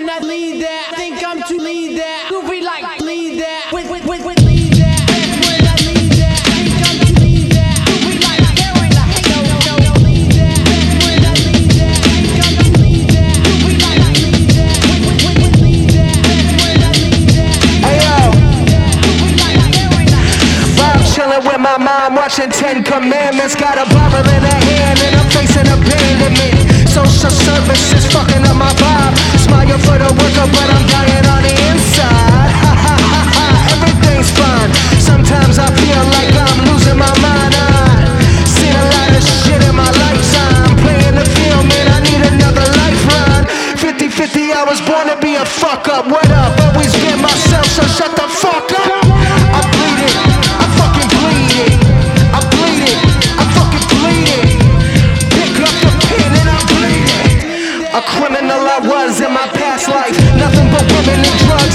I lead that, think I'm too lead that. You be like lead that, with lead that. That's when I lead that, think I'm too lead that. You be like there ain't a hate no lead that. That's when I lead that, think I'm too lead that. You be like lead that, with lead that. That's when I lead that. Hey yo, You be like there ain't a hate. Bob chillin' with my mom, watching 10 Commandments. Got a Bible in her hand and I'm facing abandonment. Social services fucking up my vibe. Smile for the worker, but I'm dying on the inside. Ha ha ha ha, everything's fine. Sometimes I feel like I'm losing my mind. I've seen a lot of shit in my lifetime. Playing the field, man, I need another lifeline. 50-50, I was born to be a fuck up. What up? Always been myself, so shut the fuck up. I bleed it, I fucking bleed it. I bleed it, I fucking bleed it. Pick up the pen and I bleed it. A criminal I was in my past life. Nothing but women and drugs.